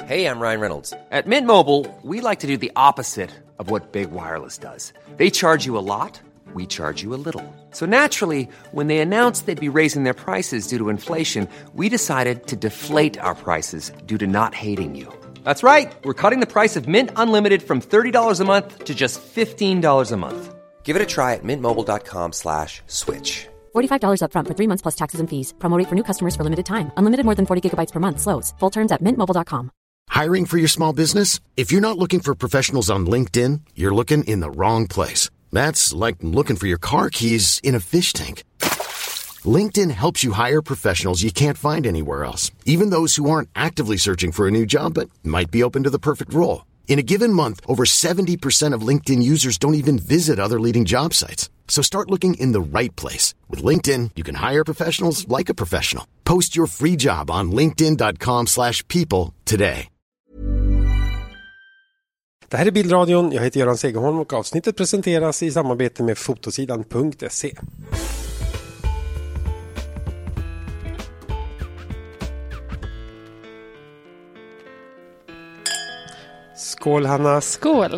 Hey, I'm Ryan Reynolds. At Mint Mobile, we like to do the opposite of what Big Wireless does. They charge you a lot, we charge you a little. So naturally, when they announced they'd be raising their prices due to inflation, we decided to deflate our prices due to not hating you. That's right. We're cutting the price of Mint Unlimited from $30 a month to just $15 a month. Give it a try at mintmobile.com/switch. $45 up front for 3 months plus taxes and fees. Promo rate for new customers for limited time. Unlimited more than 40 gigabytes per month. Slows full terms at mintmobile.com. Hiring for your small business? If you're not looking for professionals on LinkedIn, you're looking in the wrong place. That's like looking for your car keys in a fish tank. LinkedIn helps you hire professionals you can't find anywhere else, even those who aren't actively searching for a new job but might be open to the perfect role. In a given month, over 70% of LinkedIn users don't even visit other leading job sites. So start looking in the right place. With LinkedIn, you can hire professionals like a professional. Post your free job on linkedin.com/people today. Det här är Bildradion, jag heter Göran Segerholm och avsnittet presenteras i samarbete med fotosidan.se. Skål Hanna. Skål.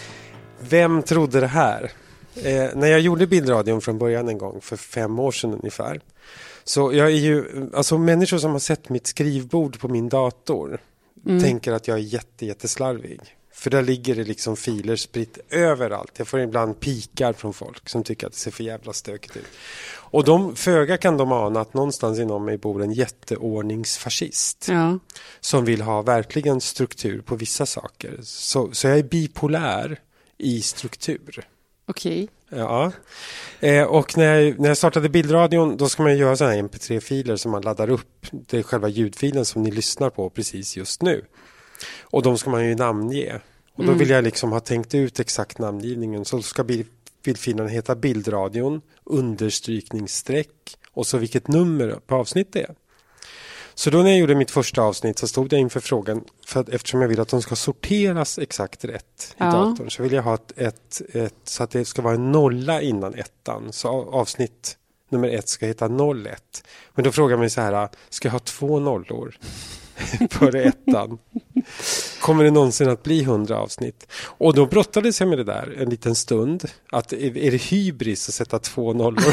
Vem trodde det här? När jag gjorde Bildradion från början en gång för 5 år sedan ungefär. Så jag är ju, alltså människor som har sett mitt skrivbord på min dator tänker att jag är jätteslarvig. För där ligger det liksom filer spritt överallt. Jag får ibland pikar från folk som tycker att det ser för jävla stökigt ut. Och föga kan de ana att någonstans inom mig bor en jätteordningsfascist. Ja. Som vill ha verkligen struktur på vissa saker. Så jag är bipolär i struktur. Okej. Ja. Och när jag startade Bildradion, då ska man göra sådana här mp3-filer som man laddar upp. Det är själva ljudfilen som ni lyssnar på precis just nu. Och de ska man ju namnge. Och då vill jag liksom ha tänkt ut exakt namngivningen. Så ska bildfilen heta Bildradion, understrykningsstreck och så vilket nummer på avsnitt det är. Så då när jag gjorde mitt första avsnitt så stod jag inför frågan, för att eftersom jag vill att de ska sorteras exakt rätt i datorn, så vill jag ha ett så att det ska vara en nolla innan ettan. Så avsnitt nummer 1 ska heta 01. Men då frågar man mig så här, ska jag ha 2 nollor före ettan? Kommer det någonsin att bli 100 avsnitt? Och då brottades jag med det där en liten stund. Att är det hybris att sätta 2 nollor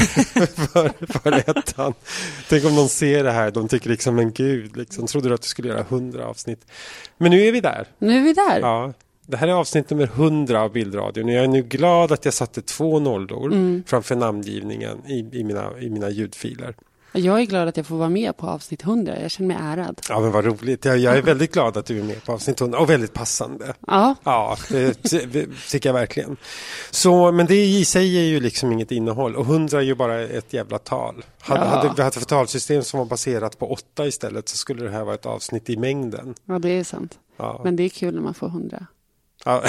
före ettan? Tänk om någon ser det här. De tycker liksom, en gud, liksom, trodde du att du skulle göra 100 avsnitt? Men nu är vi där. Nu är vi där. Ja. Det här är avsnitt nummer 100 av Bildradion. Jag är nu glad att jag satte 2 nollor framför namngivningen i mina ljudfiler. Jag är glad att jag får vara med på avsnitt 100. Jag känner mig ärad. Ja, men vad roligt. Jag är väldigt glad att du är med på avsnitt 100. Och väldigt passande. Ja. Ja, det tycker jag verkligen. Så, men det i sig är ju liksom inget innehåll. Och 100 är ju bara ett jävla tal. Hade vi haft ett talsystem som var baserat på 8 istället, så skulle det här vara ett avsnitt i mängden. Ja, det är sant. Ja. Men det är kul när man får 100. Ja.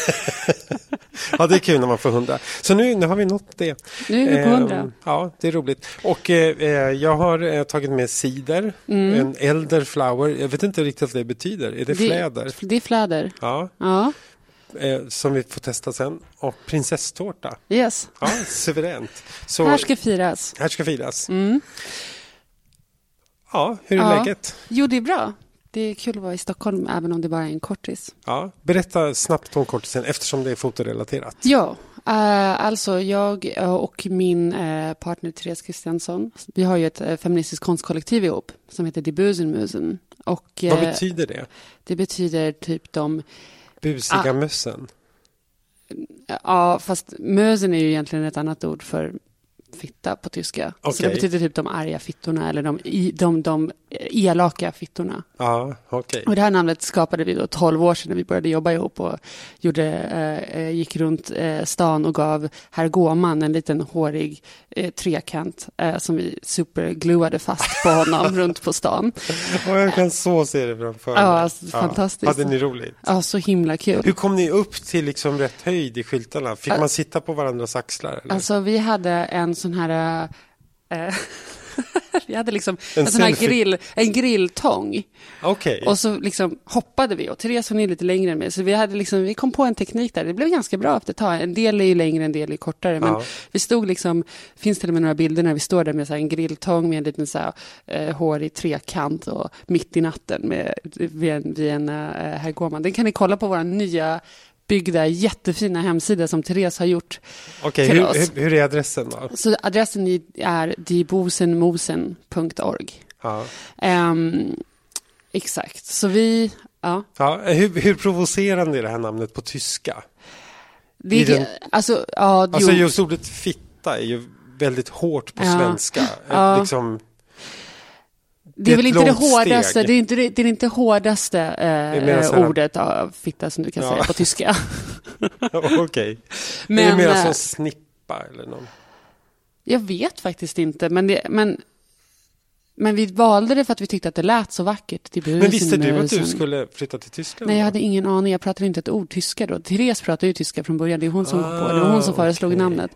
Ja, det är kul när man får 100. Så nu har vi nått det. Nu är vi på 100. Ja, det är roligt. Och jag har tagit med cider. En elderflower. Jag vet inte riktigt vad det betyder. Är det fläder? Det är fläder. Ja. Som vi får testa sen. Och prinsesstårta. Yes. Ja, suveränt. Så, här ska firas. Här ska firas. Ja, hur är läget? Jo, det är bra. Det är kul att vara i Stockholm även om det bara är en kortis. Ja, berätta snabbt om kortisen eftersom det är fotorelaterat. Ja, alltså jag och min partner Therese Kristiansson, vi har ju ett feministiskt konstkollektiv ihop som heter Die Bösenmösen. Och vad betyder det? Det betyder typ de busiga mössen. Ja, fast mösen är ju egentligen ett annat ord för fitta på tyska. Okay. Så det betyder typ de arga fittorna eller de elaka fittorna. Ja, okej. Och det här namnet skapade vi då 12 år sedan när vi började jobba ihop och gick runt stan och gav herr Gåman en liten hårig trekant som vi supergluade fast på honom runt på stan. Och jag kan så se det framför mig. Ja, alltså, fantastiskt. Hade ni roligt? Ja, så himla kul. Hur kom ni upp till liksom rätt höjd i skyltarna? Fick man sitta på varandras axlar? Eller? Alltså vi hade en sån här Vi hade liksom en grilltång. Okej. Och så liksom hoppade vi och Therese hon är lite längre än mig. Så vi kom på en teknik där. Det blev ganska bra efter ett tag. En del är ju längre, en del är kortare. Men vi stod liksom, finns till och med några bilder när vi står där med så här en grilltång med en liten så här, hårig trekant och mitt i natten vid en Herr Gårman. Den kan ni kolla på våra nya byggda jättefina hemsida som Therese har gjort. Okej, hur är adressen då? Så adressen är diebosenmosen.org. Ja. Exakt. Så vi... Ja. Ja, hur provocerande är det här namnet på tyska? Alltså just ordet fitta är ju väldigt hårt på svenska. Liksom, det är väl inte det hårdaste. Det är inte hårdaste ordet av fitta som du kan säga på tyska. Okej. Men är det mer som snippa eller någon? Jag vet faktiskt inte. Men vi valde det för att vi tyckte att det lät så vackert. Men visste du att du skulle flytta till Tyskland? Nej, jag hade ingen aning. Jag pratade inte ett ord tyska då. Therese pratade ju tyska från början. Det är hon som kom på. Det var hon som föreslog namnet.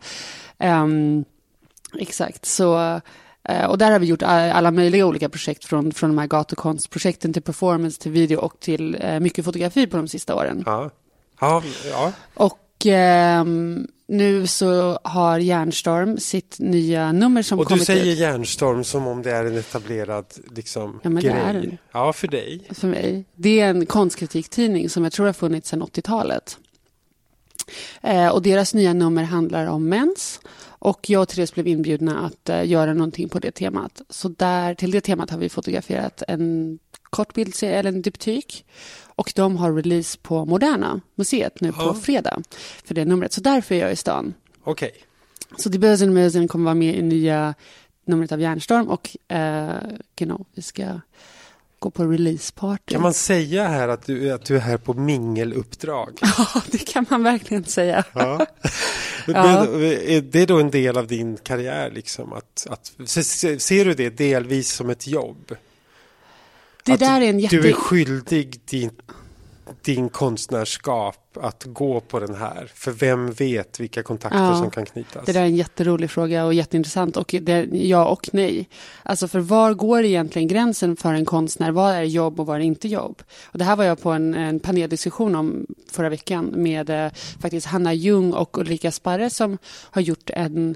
Exakt. Så... Och där har vi gjort alla möjliga olika projekt från de här gatukonstprojekten till performance, till video och till mycket fotografi på de sista åren. Ja. Och nu så har Järnstorm sitt nya nummer som kommit ut. Och du säger Järnstorm som om det är en etablerad liksom, men grej. Det är den. Ja, för dig. För mig. Det är en konstkritiktidning som jag tror har funnits sedan 80-talet. Och deras nya nummer handlar om mens. Och jag och Therese blev inbjudna att göra någonting på det temat. Så till det temat har vi fotograferat en kort bildserie eller en diptyk. Och de har release på Moderna museet nu på fredag för det numret. Så därför är jag i stan. Okej. Så Die Bösen Mösen kommer vara med i nya numret av Järnstorm. Och vi ska gå på releaseparty. Kan man säga här att du är här på mingeluppdrag? Ja, det kan man verkligen säga. Ja. Är det då en del av din karriär? Liksom, ser du det delvis som ett jobb? Det där är du är skyldig din konstnärskap att gå på den här. För vem vet vilka kontakter som kan knytas? Det där är en jätterolig fråga och jätteintressant. Och det är ja och nej. Alltså för var går egentligen gränsen för en konstnär? Vad är jobb och vad är inte jobb? Och det här var jag på en paneldiskussion om förra veckan med faktiskt Hanna Ljung och Ulrika Sparre som har gjort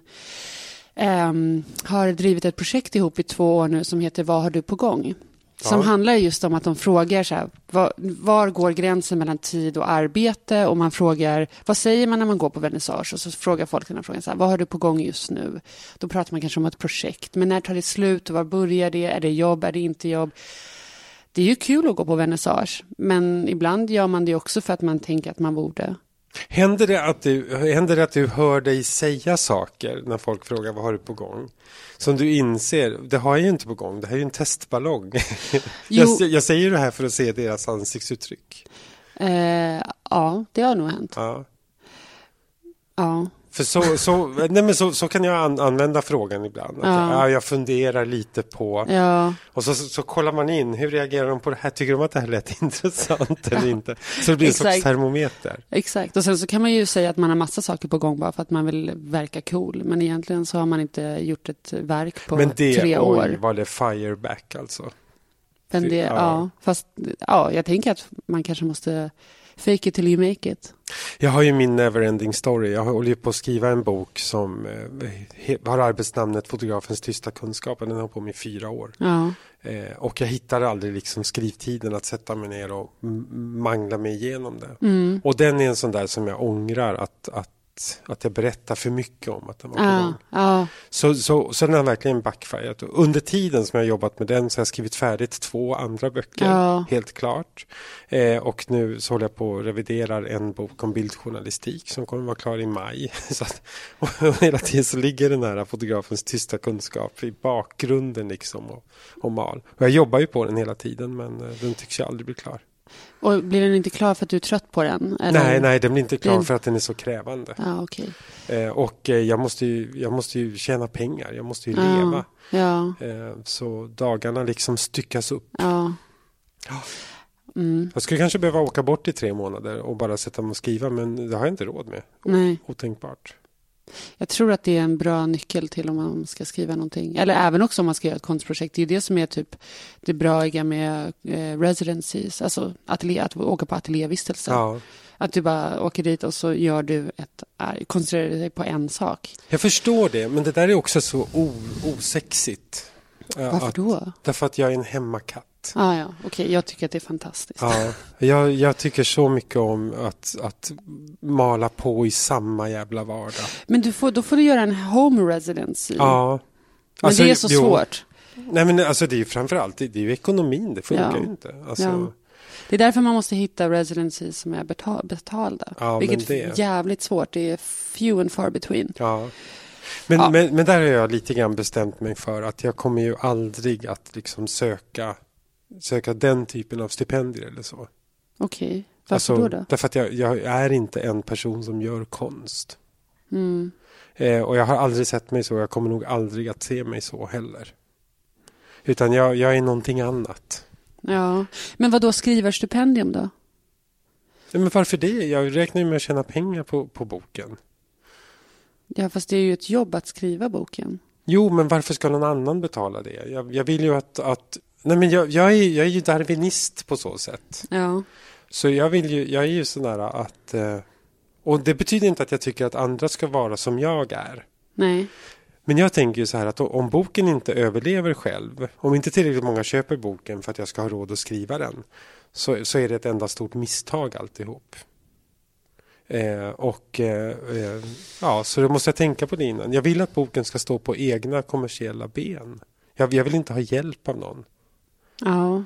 har drivit ett projekt ihop i 2 år nu som heter Vad har du på gång? Som handlar just om att de frågar så här, var går gränsen mellan tid och arbete? Och man frågar, vad säger man när man går på vernissage? Och så frågar folk den här frågan så här, vad har du på gång just nu? Då pratar man kanske om ett projekt. Men när tar det slut och var börjar det? Är det jobb? Är det inte jobb? Det är ju kul att gå på vernissage. Men ibland gör man det också för att man tänker att man borde. Händer det att du hör dig säga saker när folk frågar vad har du på gång? Som du inser, det har jag ju inte på gång. Det här är ju en testballong. Jag säger det här för att se deras ansiktsuttryck. Ja, det har nog hänt. Ja. För så kan jag använda frågan ibland. Jag funderar lite på... Ja. Och så kollar man in, hur reagerar de på det här? Tycker de att det här lät intressant eller inte? Så det blir en slags termometer. Exakt, och sen så kan man ju säga att man har massa saker på gång bara för att man vill verka cool. Men egentligen så har man inte gjort ett verk på 3 år. Men var det fireback alltså? Men jag tänker att man kanske måste... Fake it till you make it. Jag har ju min neverending story. Jag håller ju på att skriva en bok som har arbetsnamnet Fotografens tysta kunskap. Den har på mig 4 år. Ja. Och jag hittar aldrig liksom skrivtiden att sätta mig ner och mangla mig igenom det. Mm. Och den är en sån där som jag ångrar att jag berättar för mycket om att den var på gång. Ja. Så den har verkligen backfired. Under tiden som jag har jobbat med den så har jag skrivit färdigt 2 andra böcker, helt klart. Och nu så håller jag på att revidera en bok om bildjournalistik som kommer vara klar i maj. Så och hela tiden så ligger den här fotografens tysta kunskap i bakgrunden liksom och mal. Och jag jobbar ju på den hela tiden men den tycks ju aldrig bli klar. Och blir den inte klar för att du är trött på den? Eller? Nej, den blir inte klar för att den är så krävande. Okay. Och jag måste ju tjäna pengar. Jag måste ju leva. Ja. Så dagarna liksom styckas upp. Ja. Jag skulle kanske behöva åka bort i 3 månader och bara sätta mig och skriva, men det har jag inte råd med. Nej. Otänkbart. Jag tror att det är en bra nyckel till om man ska skriva någonting. Eller även också om man ska göra ett konstprojekt. Det är det som är typ det braiga med residencies. Alltså att åka på ateljévistelse. Ja. Att du bara åker dit och så gör du koncentrerar dig på en sak. Jag förstår det, men det där är också så osexigt. Varför då? Därför att jag är en hemmakatt. Ja. Okej, jag tycker att det är fantastiskt. Ja, jag tycker så mycket om att mala på i samma jävla vardag. Men då får du göra en home residency. Ja. Men alltså, det är så svårt. Nej, men alltså det är ju framförallt, det är ju ekonomin, det funkar ju inte. Alltså... Ja. Det är därför man måste hitta residencies som är betalda. Ja, vilket är jävligt svårt. Det är few and far between. Ja. Men där har jag lite grann bestämt mig för att jag kommer ju aldrig att liksom söka den typen av stipendier eller så. Okej. Varför då? Därför att jag är inte en person som gör konst. Mm. Och jag har aldrig sett mig så. Jag kommer nog aldrig att se mig så heller. Utan jag är någonting annat. Ja. Men vad då skrivarstipendium då? Ja, men varför det? Jag räknar ju med att tjäna pengar på boken. Ja, fast det är ju ett jobb att skriva boken. Jo, men varför ska någon annan betala det? Jag vill ju att nej, men jag är ju darwinist på så sätt. Ja. Så jag är ju sån där att... och det betyder inte att jag tycker att andra ska vara som jag är. Nej. Men jag tänker ju så här att om boken inte överlever själv, om inte tillräckligt många köper boken för att jag ska ha råd att skriva den, så är det ett enda stort misstag alltihop. Så då måste jag tänka på det innan. Jag vill att boken ska stå på egna kommersiella ben. Jag vill inte ha hjälp av någon. Ja.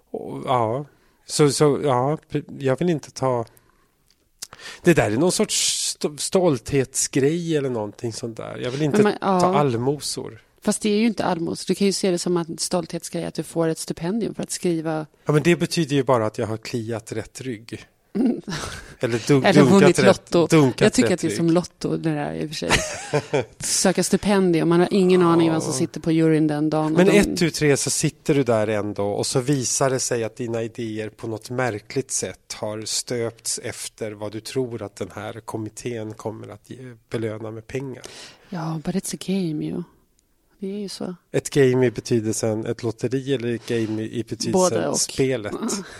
Jag vill inte ta... Det där är någon sorts stolthetsgrej eller någonting sånt där. Jag vill inte ta allmosor. Fast det är ju inte allmosor. Du kan ju se det som en stolthetsgrej att du får ett stipendium för att skriva. Ja, men det betyder ju bara att jag har kliat rätt rygg. Eller vunnit lotto. Jag tycker att det är rygg. som lotto det där i och för sig. Söka stipendium. Man har ingen aning vem som sitter på juryn den dagen. Men 1, 2, 3 så sitter du där ändå och så visar det sig att dina idéer på något märkligt sätt har stöpts efter vad du tror att den här kommittén kommer att belöna med pengar. Ja, but it's a game ju. Det är ju så. Ett game i betydelsen ett lotteri eller ett game i betydelsen spelet?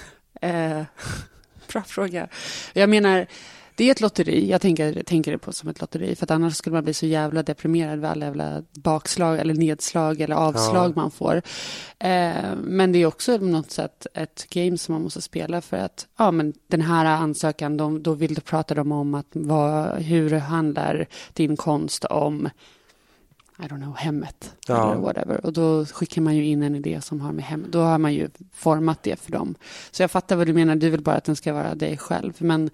Bra fråga. Jag menar, det är ett lotteri. Jag tänker det på som ett lotteri. För att annars skulle man bli så jävla deprimerad vid alla jävla bakslag eller nedslag eller avslag man får. Men det är också något sätt ett game som man måste spela för att men den här ansökan, då vill prata de om att hur handlar din konst om hemmet eller whatever. Och då skickar man ju in en idé som har med hem. Då har man ju format det för dem. Så jag fattar vad du menar. Du vill bara att den ska vara dig själv. Men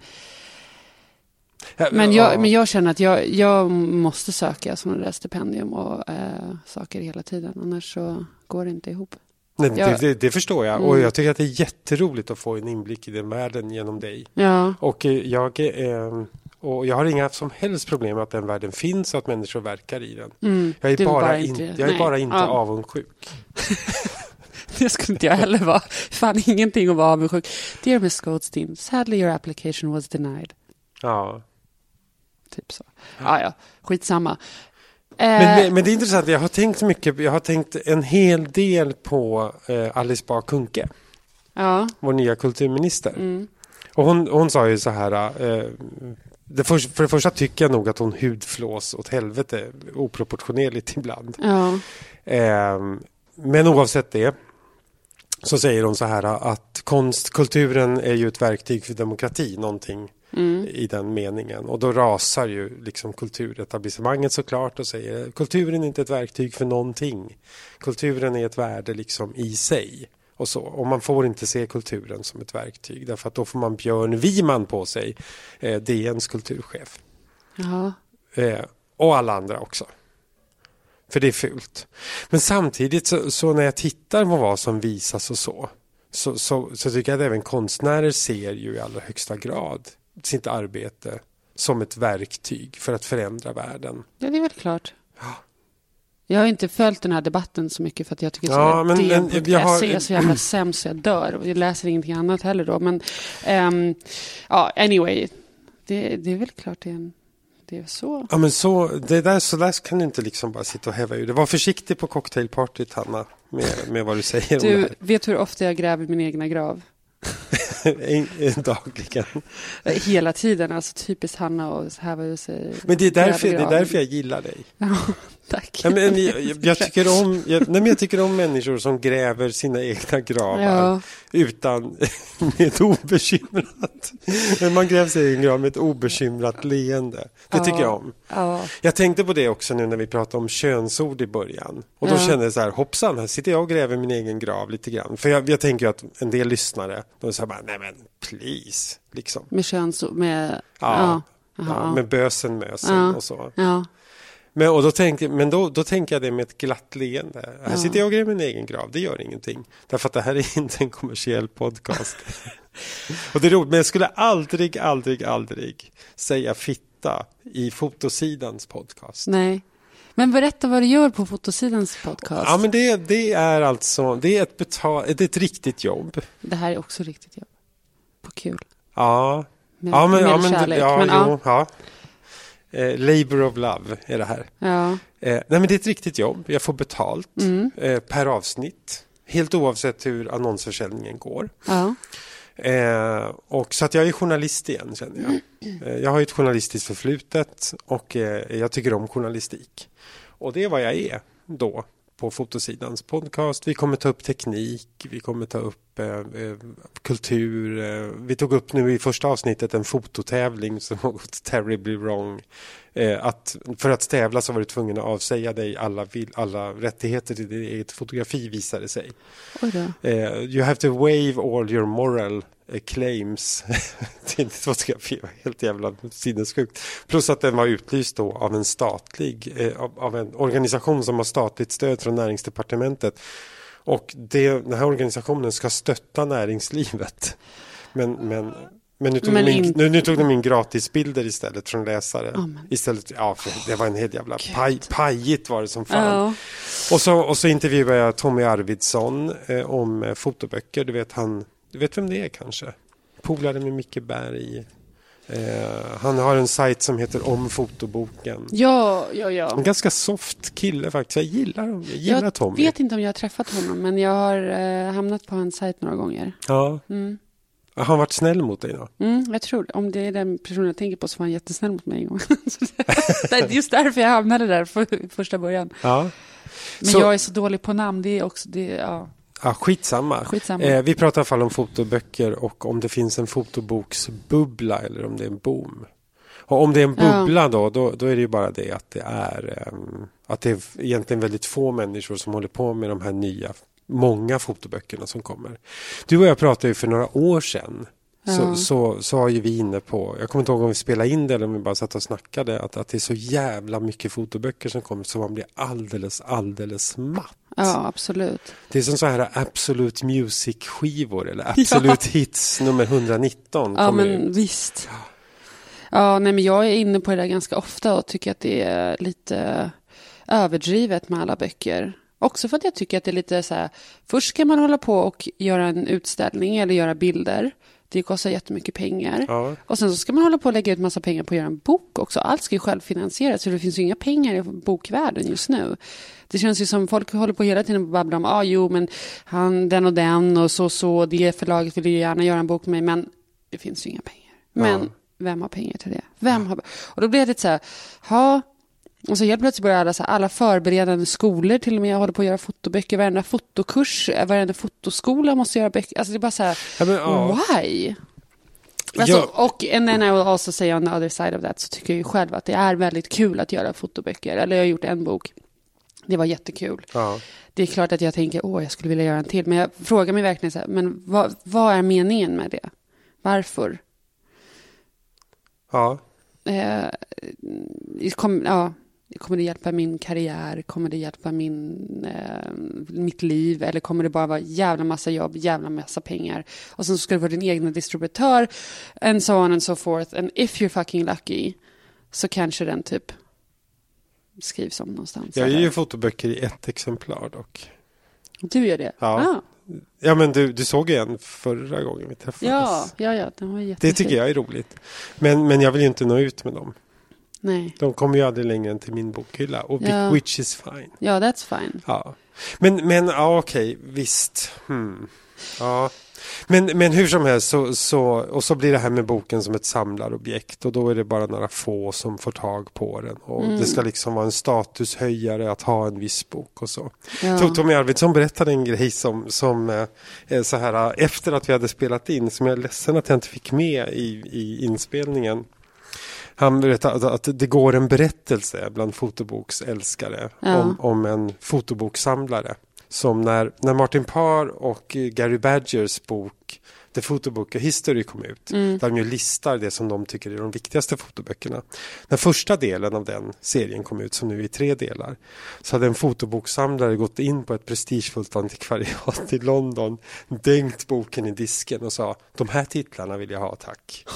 jag känner att jag måste söka sådana där stipendium och saker hela tiden. Annars så går det inte ihop. Nej, det förstår jag. Och jag tycker att det är jätteroligt att få en inblick i den världen genom dig. Ja. Och jag har inga som helst problem med att den världen finns och att människor verkar i den. Jag är bara inte avundsjuk. Det skulle inte jag heller vara. Fan, ingenting att vara avundsjuk. Dear Miss Goldstein, sadly your application was denied. Ja. Typ så. Ja, skitsamma. Men det är intressant. Jag har tänkt en hel del på Alice Bah Kuhnke. Ja. Vår nya kulturminister. Och hon sa ju så här... för det första tycker jag nog att hon hudflås åt helvete oproportionerligt ibland. Ja. Men oavsett det så säger hon så här att kulturen är ju ett verktyg för demokrati, någonting i den meningen. Och då rasar ju liksom kulturetablissemanget såklart och säger kulturen är inte ett verktyg för någonting. Kulturen är ett värde liksom i sig. Och så. Och man får inte se kulturen som ett verktyg. Därför att då får man Björn Wiman på sig. DNs kulturchef. Ja. Och alla andra också. För det är fult. Men samtidigt så när jag tittar på vad som visas och så tycker jag att även konstnärer ser ju i allra högsta grad sitt arbete som ett verktyg för att förändra världen. Ja, det är väl klart. Ja. Jag har inte följt den här debatten så mycket för att jag tycker DN.se är så jävla sämst så jag dör. Och jag läser ingenting annat heller då. Men anyway, det är väl klart det är en Det är så. Ja, men så där kan du inte liksom bara sitta och häva ur. Det var försiktig på cocktailpartyt, Hanna, med vad du säger om det Du här. vet hur ofta jag gräver min egna grav? Dagligen. Hela tiden, alltså typiskt Hanna och häva ur sig. Men det är därför jag gillar dig. Ja, tack. Ja, men jag tycker om människor som gräver sina egna gravar med obekymrat. Men man gräver sin egen grav med ett obekymrat leende. Det tycker jag om. Ja. Jag tänkte på det också nu när vi pratade om könsord i början. Och då kände jag så här, hoppsan, här sitter jag och gräver min egen grav lite grann. För jag tänker att en del lyssnare, de säger bara, nej men please, liksom. Med könsord, med... med bösen, mösen och så. Ja. Men då tänker jag det med ett glatt leende. Här sitter jag och gräver min egen grav. Det gör ingenting. Därför att det här är inte en kommersiell podcast. Och det är roligt. Men jag skulle aldrig säga fitta i Fotosidans podcast. Nej. Men berätta vad du gör på Fotosidans podcast. Ja, men det är alltså det är ett riktigt jobb. Det här är också riktigt jobb. På kul. Ja. Med kärlek. Labor of love är det här. Ja. Nej, men det är ett riktigt jobb. Jag får betalt per avsnitt. Helt oavsett hur annonsförsäljningen går. Ja. Och så att jag är journalist igen, känner jag. Jag har ett journalistiskt förflutet och jag tycker om journalistik. Och det är vad jag är då på Fotosidans podcast. Vi kommer ta upp teknik, vi kommer ta upp kultur. Vi tog upp nu i första avsnittet en fototävling som har gått terribly wrong. För att tävla så var du tvungen att avsäga dig alla rättigheter till ditt eget fotografi, visade sig. Oj då. You have to waive all your moral claims till ditt fotografi. Var helt jävla sinnessjukt. Plus att den var utlyst då av en av en organisation som har statligt stöd från Näringsdepartementet. Och den här organisationen ska stötta näringslivet. Men nu tog de in gratisbilder istället från läsare. Istället, för det var en helt jävla pajigt var det som fan. Och så intervjuade jag Tommy Arvidsson om fotoböcker. Du vet vem det är kanske? Polare med Micke Berg. Han har en sajt som heter Om fotoboken. Ja. En ganska soft kille faktiskt. Jag gillar Tommy. Jag vet inte om jag har träffat honom, men jag har hamnat på hans sajt några gånger. Ja. Har han varit snäll mot dig då? Jag tror, om det är den personen jag tänker på, så var han jättesnäll mot mig en gång. Det är just därför jag hamnade där första början. Ja. Men jag är så dålig på namn, det är också det, ja. Ja, skitsamma. Vi pratar i alla fall om fotoböcker och om det finns en fotoboksbubbla eller om det är en boom. Och om det är en bubbla då är det ju bara det att det är egentligen väldigt få människor som håller på med de här många fotoböckerna som kommer. Du och jag pratade ju för några år sedan. Så var ju vi inne på, jag kommer inte ihåg om vi spelade in det eller om vi bara satt och snackade, att det är så jävla mycket fotoböcker som kommer så man blir alldeles matt. Ja, absolut. Det är som så här Absolute Music-skivor eller Absolute Hits nummer 119. Ja, men visst. Ja, nej, men jag är inne på det där ganska ofta och tycker att det är lite överdrivet med alla böcker. Också för att jag tycker att det är lite så här, först ska man hålla på och göra en utställning eller göra bilder. Det kostar jättemycket pengar. Ja. Och sen så ska man hålla på och lägga ut massa pengar på att göra en bok också. Allt ska ju självfinansieras, så det finns ju inga pengar i bokvärlden just nu. Det känns ju som folk håller på hela tiden och babblar om men den och den och så det förlaget vill ju gärna göra en bok med mig, men det finns ju inga pengar. Men vem har pengar till det? Och då blir det så här, och så helt plötsligt börjar alla förberedande skolor till och med håller på att göra fotoböcker. Varenda fotokurs, varenda fotoskola måste göra böcker. Alltså det är bara så här, why? Alltså, och and then I will also say on the other side of that, så tycker jag ju själv att det är väldigt kul att göra fotoböcker. Eller jag har gjort en bok. Det var jättekul. Ja. Det är klart att jag tänker, jag skulle vilja göra en till. Men jag frågar mig verkligen så här, men vad är meningen med det? Varför? Ja. Kommer det hjälpa min karriär? Kommer det hjälpa mitt liv? Eller kommer det bara vara jävla massa jobb, jävla massa pengar? Och sen ska det vara din egna distributör. And so on and so forth. And if you're fucking lucky, så kanske den typ skrivs om någonstans. Jag gör ju fotoböcker i ett exemplar dock. Du gör det? Ja. Ja, men du såg en förra gången vi träffades. Ja, den var jättefin. Det tycker jag är roligt. Men jag vill ju inte nå ut med dem. Nej. De kommer ju aldrig längre än till min bokhylla. Och which is fine. Ja, that's fine. Ja. Men ja, okej, visst. Ja. Men hur som helst så blir det här med boken som ett samlarobjekt och då är det bara några få som får tag på den och det ska liksom vara en statushöjare att ha en viss bok och så. Ja. Tommy Arvidsson berättade en grej som så här efter att vi hade spelat in som jag är ledsen att jag inte fick med i inspelningen. Han berättade att det går en berättelse bland fotoboksälskare om en fotoboksamlare. Som när Martin Parr och Gary Badgers bok The Photobook History kom ut. Där de ju listar det som de tycker är de viktigaste fotoböckerna. Den första delen av den serien kom ut som nu är 3 delar. Så hade en fotoboksamlare gått in på ett prestigefullt antikvariat i London. Dängt boken i disken och sa de här titlarna vill jag ha, tack.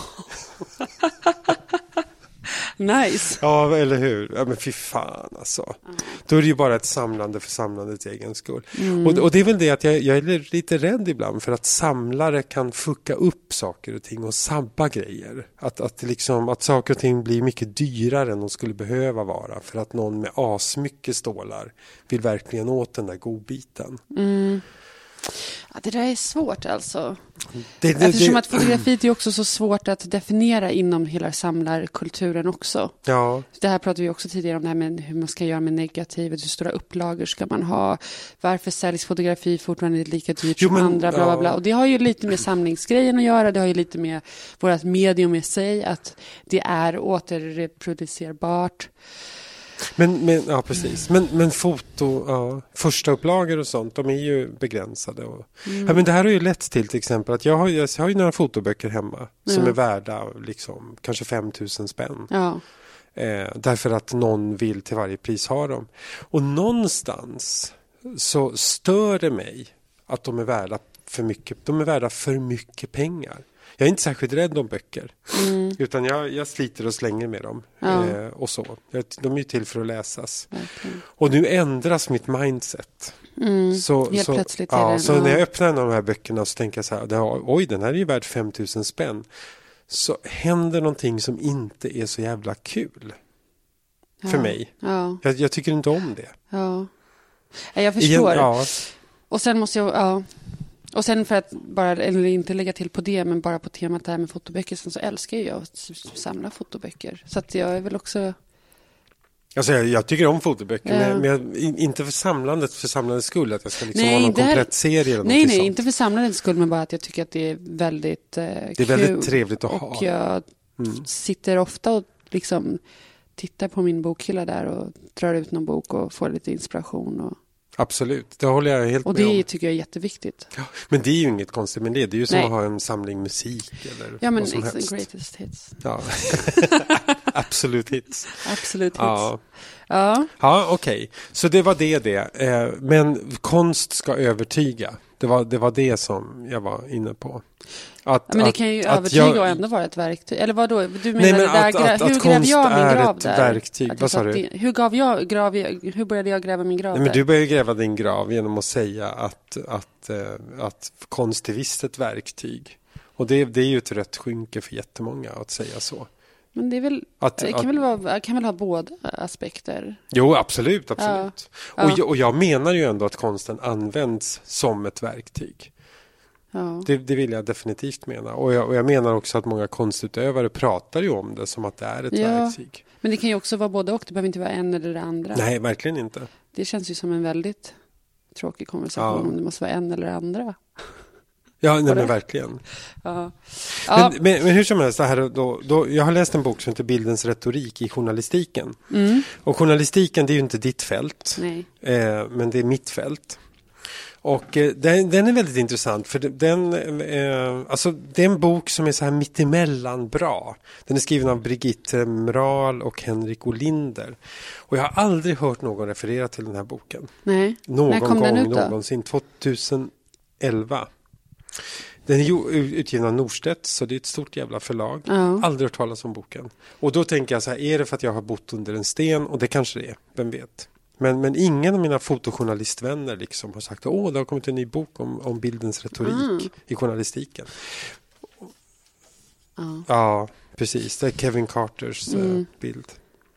Nice. Ja, eller hur? Ja, men fy fan alltså. Då är det ju bara ett samlande för samlandets egen skull. Och det är väl det att jag är lite rädd ibland för att samlare kan fucka upp saker och ting och sabba grejer. Att saker och ting blir mycket dyrare än de skulle behöva vara för att någon med asmycket stålar vill verkligen åt den där godbiten. Ja, det där är svårt alltså. Eftersom att fotografiet är också så svårt att definiera inom hela samlarkulturen också. Ja. Det här pratade vi också tidigare om, det här med hur man ska göra med negativet. Hur stora upplagor ska man ha? Varför säljs fotografi fortfarande lika dyrt som andra? Bla, bla, bla. Och det har ju lite med samlingsgrejen att göra. Det har ju lite med vårt medium i sig. Att det är återreproducerbart. Men ja, precis. Men foto, första upplagor och sånt, de är ju begränsade. Ja, men det här har ju lett till exempel att jag har ju några fotoböcker hemma som är värda liksom, kanske 5 000 spänn. Ja. Därför att någon vill till varje pris ha dem. Och någonstans så stör det mig att de är värda för mycket. De är värda för mycket pengar. Jag är inte särskilt rädd om böcker. Utan jag sliter och slänger med dem. Och så. De är ju till för att läsas. Verkligen. Och nu ändras mitt mindset. Helt plötsligt är det. Så när jag öppnar en av de här böckerna så tänker jag så här. Oj, den här är ju värd 5 000 spänn. Så händer någonting som inte är så jävla kul. För mig. Ja. Jag tycker inte om det. Ja. Jag förstår. Och sen måste jag... Och sen för att bara, eller inte lägga till på det, men bara på temat där med fotoböcker, så älskar jag att samla fotoböcker. Så att jag är väl också... Alltså jag tycker om fotoböcker, men inte för samlandets skull, att jag ska liksom ha någon komplett serie eller Nej, sånt. inte för samlandets skull, men bara att jag tycker att det är väldigt kul. Det är väldigt trevligt att ha. Och jag sitter ofta och liksom tittar på min bokhylla där och drar ut någon bok och får lite inspiration och... Absolut, det håller jag helt med om. Och det tycker jag är jätteviktigt. Ja, men det är ju inget konstigt med det. Det är ju som att ha en samling musik eller vad som helst. Ja, men greatest hits. Ja, absolut hits. Absolut hits. Ja, okej. Så det var det. Men konst ska övertyga. Det var det som jag var inne på. Men det kan ju övertyga och ändå vara ett verktyg. Eller vad då? Du menar hur grävde jag min grav där? Verktyg. Vad sa du? Hur började jag gräva min grav där? Men du började gräva din grav genom att säga att konst är visst ett verktyg. Och det är ju ett rött skynke för jättemånga att säga så. Men det är väl, kan väl ha båda aspekter? Jo, absolut. Ja. Och jag menar ju ändå att konsten används som ett verktyg. Ja. Det vill jag definitivt mena. Och jag menar också att många konstutövare pratar ju om det som att det är ett verktyg. Men det kan ju också vara både och. Det behöver inte vara en eller det andra. Nej, verkligen inte. Det känns ju som en väldigt tråkig konversation om det måste vara en eller andra. Ja, men verkligen. Men hur som helst, jag har läst en bok som heter Bildens retorik i journalistiken. Och journalistiken, det är ju inte ditt fält. Nej. Men det är mitt fält. Och den är väldigt intressant för det är en bok som är så här mittemellan bra. Den är skriven av Brigitte Mral och Henrik Olinder. Och jag har aldrig hört någon referera till den här boken. Nej. När kom den ut då? Någonsin. 2011. Den är utgiven av Norstedt, så det är ett stort jävla förlag. Aldrig hört talas om boken. Och då tänker jag så här, är det för att jag har bott under en sten? Och det kanske det är, vem vet. Men ingen av mina fotojournalistvänner liksom har sagt det har kommit en ny bok om bildens retorik i journalistiken. Ja, precis. Det är Kevin Carters bild.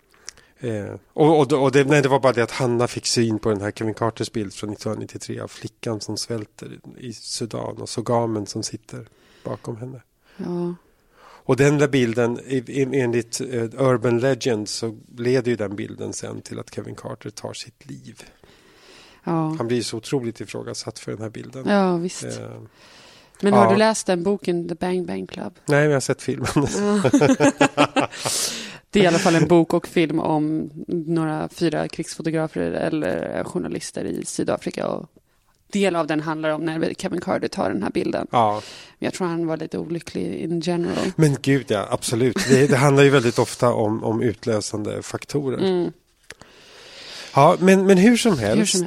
Det var bara det att Hanna fick syn på den här Kevin Carters bild från 1993 av flickan som svälter i Sudan och Sogamen som sitter bakom henne. Ja. Och den där bilden, enligt Urban Legend, så leder ju den bilden sen till att Kevin Carter tar sitt liv. Ja. Han blir så otroligt ifrågasatt för den här bilden. Ja, visst. Men har du läst den boken, The Bang Bang Club? Nej, men jag har sett filmen. Ja. Det är i alla fall en bok och film om 4 krigsfotografer eller journalister i Sydafrika. Och del av den handlar om när Kevin Carter tar den här bilden. Ja. Men jag tror han var lite olycklig in general. Men gud, ja, absolut. Det handlar ju väldigt ofta om utlösande faktorer. Mm. Ja, men hur som helst.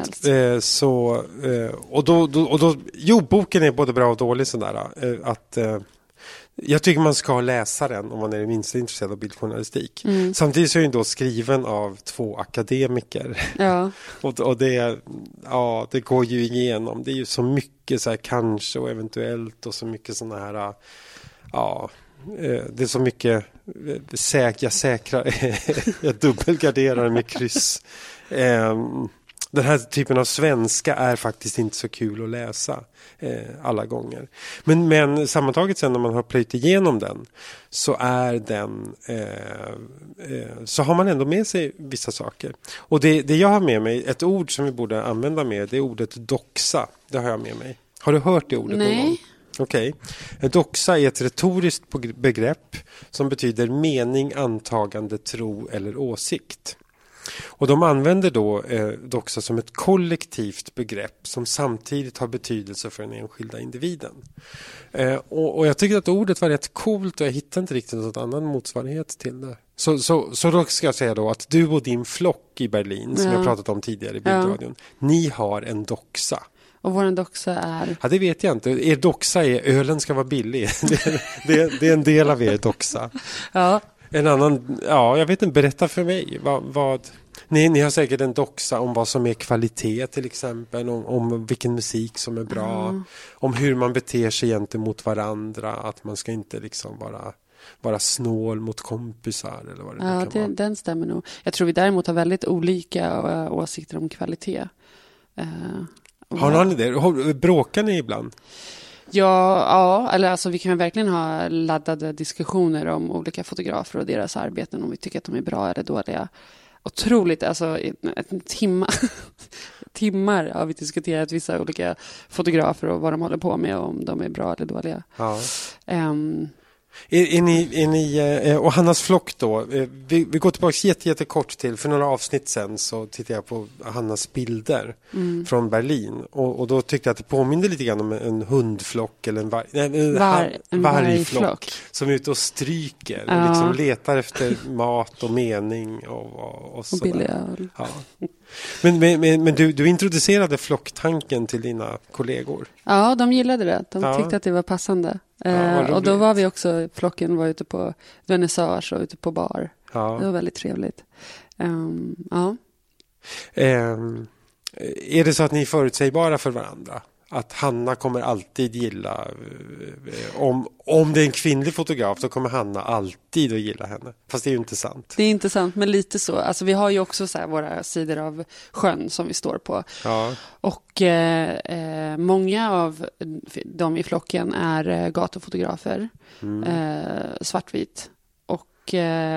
Boken är både bra och dålig sådär. Jag tycker man ska läsa den om man är minst intresserad av bildjournalistik. Mm. Samtidigt så är den då skriven av 2 akademiker. Ja. och det går ju igenom. Det är ju så mycket så här kanske och eventuellt och så mycket såna här det är så mycket jag dubbelgarderar med kryss. Den här typen av svenska är faktiskt inte så kul att läsa alla gånger. Men sammantaget sen när man har plöjt igenom den så är den så har man ändå med sig vissa saker. Och det jag har med mig, ett ord som vi borde använda mer, det är ordet doxa. Det har jag med mig. Har du hört det ordet någon gång? Okej. Doxa är ett retoriskt begrepp som betyder mening, antagande, tro eller åsikt. Och de använder då doxa som ett kollektivt begrepp som samtidigt har betydelse för den enskilda individen. Och jag tycker att ordet var rätt coolt och jag hittade inte riktigt något annan motsvarighet till det. Så då ska jag säga då att du och din flock i Berlin, som jag pratat om tidigare i bildradion, ni har en doxa. Och våran doxa är? Ja, det vet jag inte. Er doxa är ölen ska vara billig. det är en del av er doxa. Ja. En annan, jag vet inte, berätta för mig. Ni har säkert en doxa om vad som är kvalitet till exempel. Om vilken musik som är bra. Om hur man beter sig gentemot varandra. Att man ska inte liksom vara snål mot kompisar eller vad det kan vara. Den stämmer nog. Jag tror vi däremot har väldigt olika åsikter om kvalitet. Har ni det? Bråkar ni ibland? Ja, eller alltså vi kan verkligen ha laddade diskussioner om olika fotografer och deras arbeten, om vi tycker att de är bra eller dåliga. Otroligt, alltså timmar har vi diskuterat vissa olika fotografer och vad de håller på med och om de är bra eller dåliga. Ja. Är ni och Hannas flock då, vi går tillbaka jättekort till, för några avsnitt sen så tittade jag på Hannas bilder från Berlin och då tyckte jag att det påminner lite grann om en hundflock eller en vargflock som är ute och stryker och liksom letar efter mat och mening och så. Ja. Men du introducerade flocktanken till dina kollegor. Ja, de gillade det. De tyckte att det var passande. Och då var vi också, flocken var ute på vernissage och ute på bar. Ja. Det var väldigt trevligt. Är det så att ni är förutsägbara för varandra? Att Hanna kommer alltid gilla, om det är en kvinnlig fotograf så kommer Hanna alltid att gilla henne. Fast det är ju inte sant. Det är inte sant, men lite så. Alltså vi har ju också så här våra sidor av sjön som vi står på. Ja. Och många av de i flocken är gatufotografer. Svartvit. Och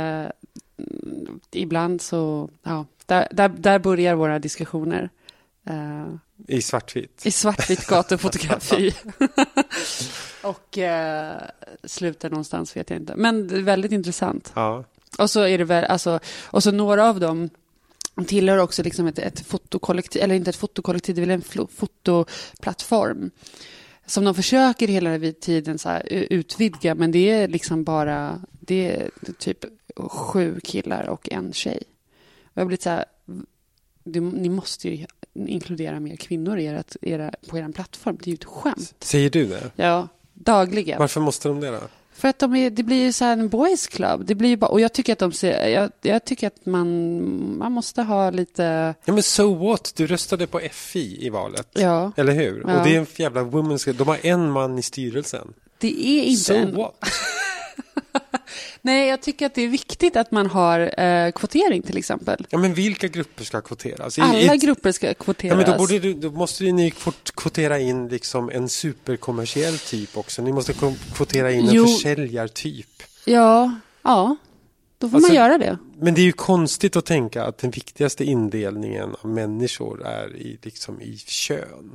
ibland så, där börjar våra diskussioner. I svartvitt. I svartvitt gatufotografi. Och slutar någonstans vet jag inte. Men det är väldigt intressant. Ja. Och så är det väl, alltså, och så några av dem tillhör också liksom ett fotokollektiv, eller inte ett fotokollektiv, det är väl en fotoplattform som de försöker hela tiden så här utvidga, men det är liksom bara, det är typ 7 killar och en tjej. Och jag har blivit så här, ni måste ju inkludera mer kvinnor på er plattform. Det är ju ett skämt. Säger du det? Ja, dagligen. Varför måste de det då? För att det blir ju så här en boys club. Det blir bara, och jag tycker att jag tycker att man måste ha lite. Ja, men so what? Du röstade på FI i valet. Ja. Eller hur? Ja. Och det är en jävla women's club. De har en man i styrelsen. Det är inte so what? Nej, jag tycker att det är viktigt att man har kvotering till exempel. Ja, men vilka grupper ska kvoteras? Alla grupper ska kvoteras. Ja, men då måste ni kvotera in liksom en superkommersiell typ också. Ni måste kvotera in en försäljartyp. Ja, då får man göra det. Men det är ju konstigt att tänka att den viktigaste indelningen av människor är i kön.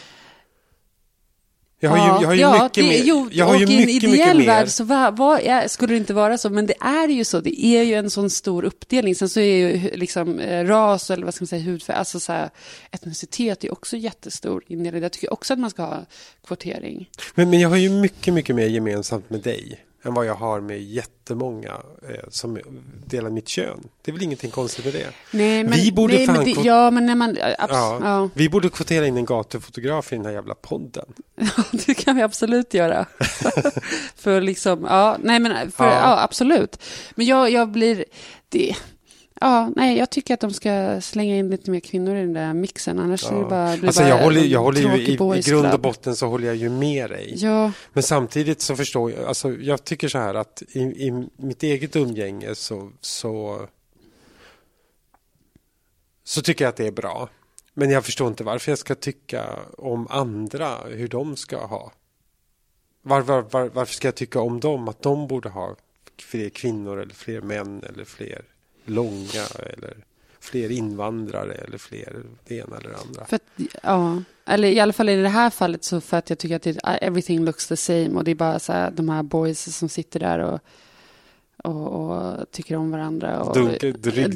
Jag har ju mycket mer. I en ideell värld så skulle det inte vara så, men det är ju så. Det är ju en sån stor uppdelning. Sen så är ju liksom ras eller vad ska man säga, hudfärg, alltså så här, etnicitet är också jättestor indelning. Jag tycker också att man ska ha kvotering. Men jag har ju mycket, mycket mer gemensamt med dig än vad jag har med jättemånga som delar mitt kön. Det är väl ingenting konstigt med det. Nej, men, vi borde vi borde kvotera in en gatufotograf i den här jävla podden. Ja, det kan vi absolut göra. För liksom, absolut. Men jag blir det. Ja, nej, jag tycker att de ska slänga in lite mer kvinnor i den där mixen. Annars är det bara jag håller ju i grund och botten så håller jag ju med dig. Ja. Men samtidigt så förstår jag, alltså jag tycker så här att i mitt eget umgänge så tycker jag att det är bra. Men jag förstår inte varför jag ska tycka om andra, hur de ska ha. Varför ska jag tycka om dem, att de borde ha fler kvinnor eller fler män eller fler långa eller fler invandrare eller fler det ena eller det andra. För att, eller i alla fall i det här fallet så för att jag tycker att everything looks the same och det är bara så här, de här boys som sitter där och tycker om varandra och runkdunkar.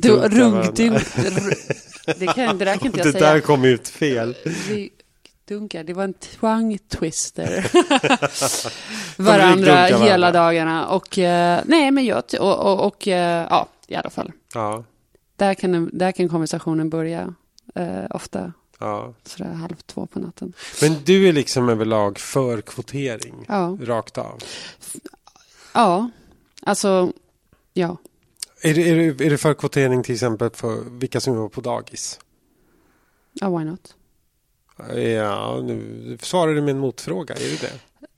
Det där kan inte jag det säga. Det där kom ut fel. Dunkar, det var en tongue twister. Varandra hela dagarna och nej men jag i alla fall. Ja. Där kan konversationen börja ofta. Ja. Sådär 1:30 på natten. Men du är liksom överlag för kvotering rakt av. Ja. Alltså ja. Är det för kvotering till exempel för vilka som går på dagis? Ja, why not? Ja, nu svarar du med en motfråga. Är det det?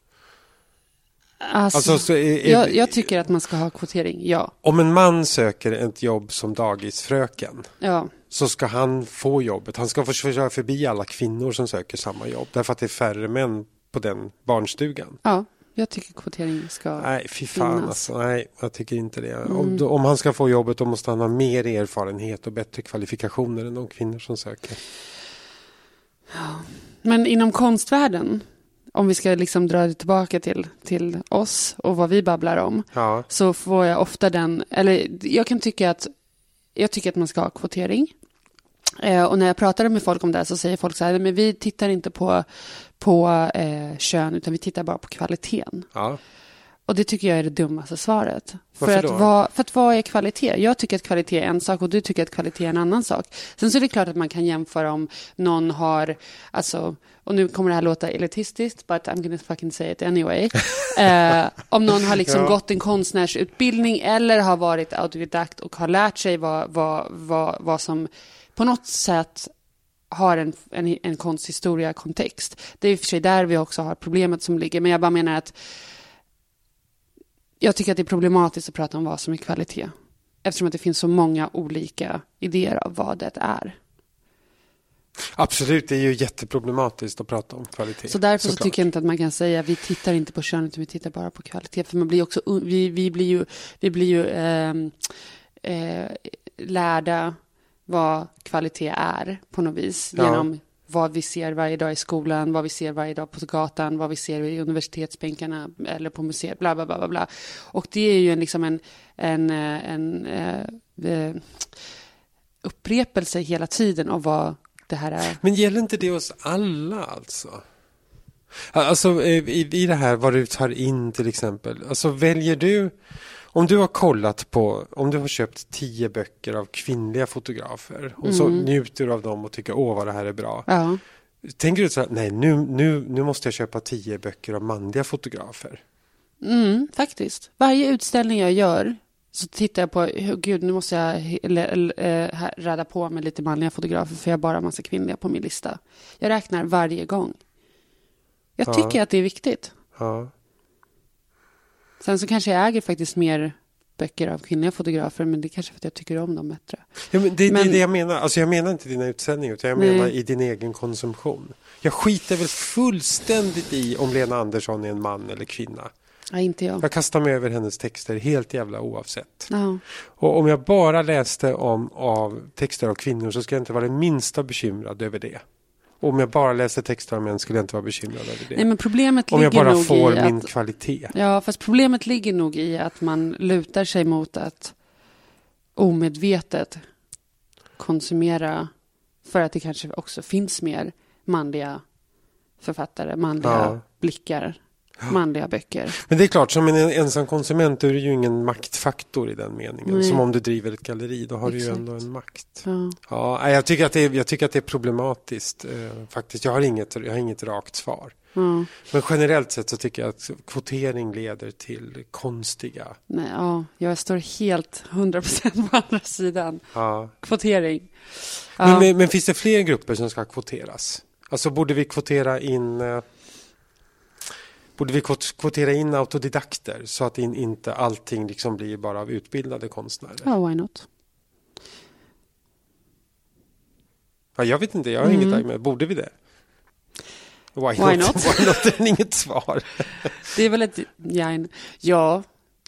Alltså jag tycker att man ska ha kvotering, ja. Om en man söker ett jobb som dagisfröken så ska han få jobbet. Han ska få köra förbi alla kvinnor som söker samma jobb. Därför att det är färre män på den barnstugan. Ja, jag tycker kvotering ska Nej, fy fan alltså. Nej, jag tycker inte det. Om han ska få jobbet då måste han ha mer erfarenhet och bättre kvalifikationer än de kvinnor som söker. Ja. Men inom konstvärlden, om vi ska liksom dra det tillbaka till oss och vad vi babblar om, så får jag ofta jag tycker att man ska ha kvotering. Och när jag pratar med folk om det så säger folk så här, men vi tittar inte på kön utan vi tittar bara på kvaliteten. Ja. Och det tycker jag är det dummaste svaret. För att vad är kvalitet? Jag tycker att kvalitet är en sak och du tycker att kvalitet är en annan sak. Sen så är det klart att man kan jämföra om någon har, alltså, och nu kommer det här låta elitistiskt, but I'm gonna fucking say it anyway. Om någon har liksom gått en konstnärsutbildning eller har varit autodidakt och har lärt sig vad som på något sätt har en konsthistoria kontext. Det är i och för sig där vi också har problemet som ligger. Men jag bara menar att jag tycker att det är problematiskt att prata om vad som är kvalitet. Eftersom att det finns så många olika idéer av vad det är. Absolut, det är ju jätteproblematiskt att prata om kvalitet. Så därför så tycker jag inte att man kan säga vi tittar inte på kön utan vi tittar bara på kvalitet. För man blir också, vi blir ju lärda vad kvalitet är på något vis. Genom vad vi ser varje dag i skolan, vad vi ser varje dag på gatan, vad vi ser i universitetsbänkarna eller på museet, bla bla bla bla. Och det är ju en upprepelse hela tiden av vad det här är. Men gäller inte det oss alla alltså? Alltså i det här vad du tar in till exempel. Alltså väljer du, om du har kollat på, om du har köpt 10 böcker av kvinnliga fotografer och så njuter du av dem och tycker vad det här är bra. Ja. Tänker du så här, nej nu måste jag köpa 10 böcker av manliga fotografer? Faktiskt. Varje utställning jag gör så tittar jag på, gud nu måste jag rädda på med lite manliga fotografer för jag har bara en massa kvinnliga på min lista. Jag räknar varje gång. Jag tycker att det är viktigt. Ja. Sen så kanske jag äger faktiskt mer böcker av kvinnliga fotografer, men det är kanske för att jag tycker om dem bättre. Ja, men det är det jag menar. Alltså jag menar inte dina utsändningar, utan jag menar i din egen konsumtion. Jag skiter väl fullständigt i om Lena Andersson är en man eller kvinna. Ja, inte jag. Jag kastar mig över hennes texter helt jävla oavsett. Ja. Och om jag bara läste av texter av kvinnor så skulle jag inte vara det minsta bekymrad över det. Och om jag bara läste texter av män skulle jag inte vara bekymrad över det. Nej, men problemet om jag ligger bara nog får i min att, kvalitet. Ja, fast problemet ligger nog i att man lutar sig mot att omedvetet konsumera, för att det kanske också finns mer manliga författare, manliga blickar, manliga böcker. Men det är klart, som en ensam konsument är det ju ingen maktfaktor i den meningen. Nej. Som om du driver ett galleri, då har du ju ändå en makt. Ja, jag tycker att det är problematiskt faktiskt. Jag har inget rakt svar. Men generellt sett så tycker jag att kvotering leder till konstiga... Nej, jag står helt 100% på andra sidan. Ja. Kvotering. Ja. Men finns det fler grupper som ska kvoteras? Alltså borde vi kvotera in autodidakter så att inte allting liksom blir bara av utbildade konstnärer? Ja, why not? Ja, jag vet inte, jag har inget med. Borde vi det? Why not? Why not är inget svar. Det är väl ett ja.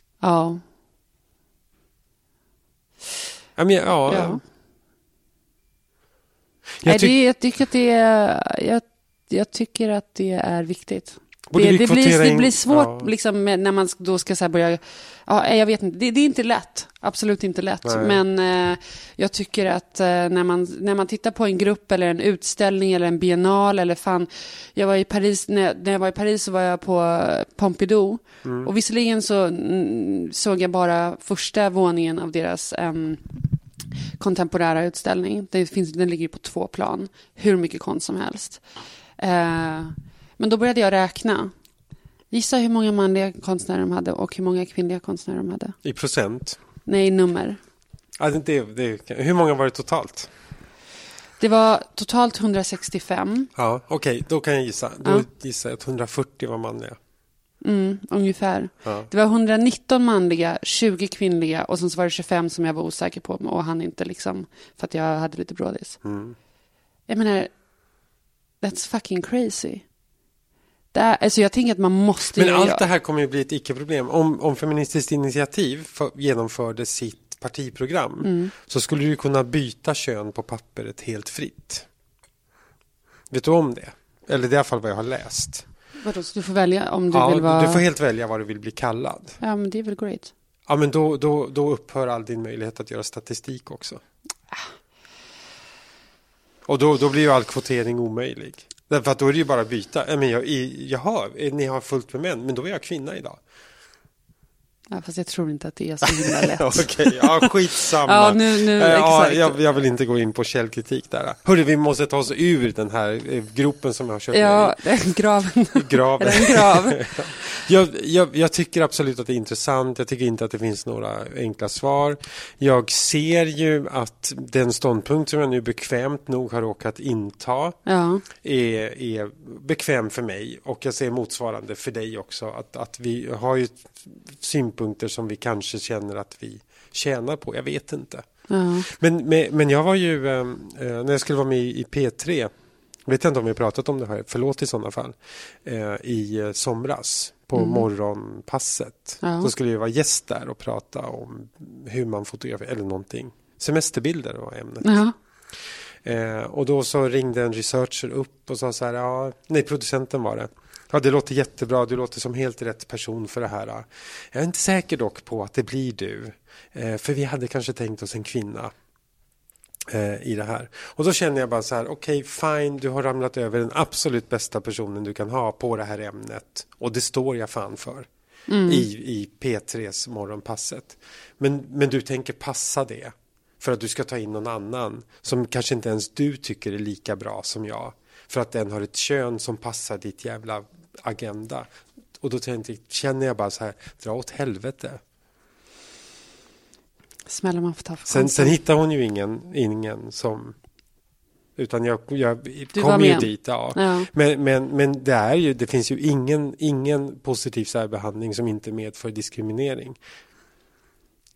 Jag tycker att det är viktigt. Det blir svårt liksom, när man då ska så här börja... Ja, jag vet inte. Det är inte lätt. Absolut inte lätt. Nej. Men jag tycker att när man tittar på en grupp eller en utställning eller en biennal eller jag var i Paris, när jag var i Paris så var jag på Pompidou. Och visserligen så såg jag bara första våningen av deras kontemporära utställning. Den ligger på 2 plan. Hur mycket konst som helst. Men då började jag räkna. Gissa hur många manliga konstnärer de hade och hur många kvinnliga konstnärer de hade. I procent? Nej, i nummer. Hur många var det totalt? Det var totalt 165. Ja, okej. Då kan jag gissa. Då gissar jag att 140 var manliga. Ungefär. Ja. Det var 119 manliga, 20 kvinnliga och sen så var det 25 som jag var osäker på och han inte liksom, för att jag hade lite brådis. Jag menar, that's fucking crazy. Alltså jag tänker att man måste... Men allt det här kommer ju bli ett icke-problem. Om Feministiskt initiativ genomförde sitt partiprogram så skulle du kunna byta kön på pappret helt fritt. Vet du om det? Eller det är i alla fall vad jag har läst. Vadå, så du får välja om du vill vara... du får helt välja vad du vill bli kallad. Ja, men det är väl great. Ja, men då upphör all din möjlighet att göra statistik också. Och då blir ju all kvotering omöjlig. Därför att då är det ju bara att byta. Men ni har fullt med män, men då är jag kvinna idag. Ja, fast jag tror inte att det är så himla lätt. Okej, skitsamma. Ja, nu exakt. Jag vill inte gå in på källkritik där. Hörru, vi måste ta oss ur den här gropen som jag har kört ner i. Graven. Graven. En grav. Jag tycker absolut att det är intressant. Jag tycker inte att det finns några enkla svar. Jag ser ju att den ståndpunkt som jag nu bekvämt nog har råkat inta är bekväm för mig. Och jag ser motsvarande för dig också. Att vi har ju synpunkter som vi kanske känner att vi tjänar på. Jag vet inte. Men jag var ju när jag skulle vara med i P3, vet jag inte om vi pratat om det här, förlåt i sådana fall, i somras på morgonpasset. Så skulle jag vara gäst där och prata om hur man fotograferar eller någonting. Semesterbilder var ämnet. Och då så ringde en researcher upp och sa så här, producenten var det. Ja, det låter jättebra. Du låter som helt rätt person för det här. Jag är inte säker dock på att det blir du. För vi hade kanske tänkt oss en kvinna i det här. Och då känner jag bara så här, okej, fine, du har ramlat över den absolut bästa personen du kan ha på det här ämnet. Och det står jag fan för i P3s morgonpasset. Men du tänker passa det för att du ska ta in någon annan som kanske inte ens du tycker är lika bra som jag. För att den har ett kön som passar ditt jävla agenda. Och då känner jag bara så här, dra åt helvete. Smäller man får ta för sen hittar hon ju ingen som... Utan jag kom ju dit. Ja. Men det finns ju ingen positiv särbehandling som inte medför diskriminering.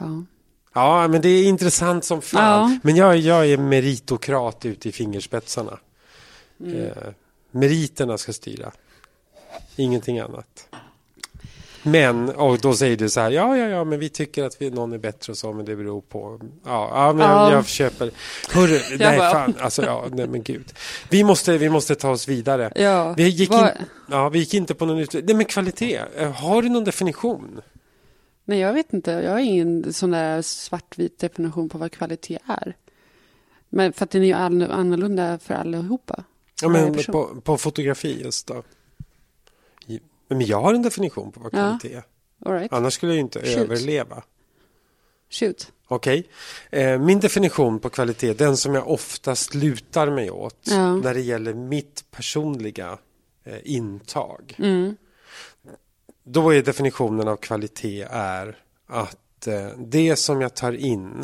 Ja. Ja, men det är intressant som fan. Ja. Men jag är meritokrat ute i fingerspetsarna. Meriterna ska styra. Ingenting annat. Men, och då säger du så här, ja, men vi tycker att någon är bättre och så, men det beror på. Ja, men jag köper. Hörru, nej fan, alltså nej men gud. Vi måste ta oss vidare. Ja. Vi gick inte på någon utveckling. Nej, men kvalitet. Har du någon definition? Nej, jag vet inte. Jag har ingen sån där svartvit definition på vad kvalitet är. Men för att den är ju annorlunda för allihopa. Ja, men på fotografi just då. Men jag har en definition på vad kvalitet är. All right. Annars skulle jag inte överleva. Shoot. Okej. Min definition på kvalitet, den som jag oftast lutar mig åt när det gäller mitt personliga intag. Då är definitionen av kvalitet är att det som jag tar in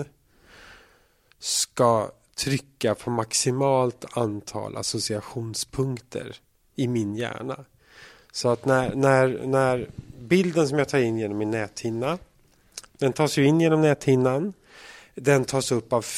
ska trycka på maximalt antal associationspunkter i min hjärna. Så att när bilden som jag tar in genom min näthinna, den tas ju in genom näthinnan, den tas upp av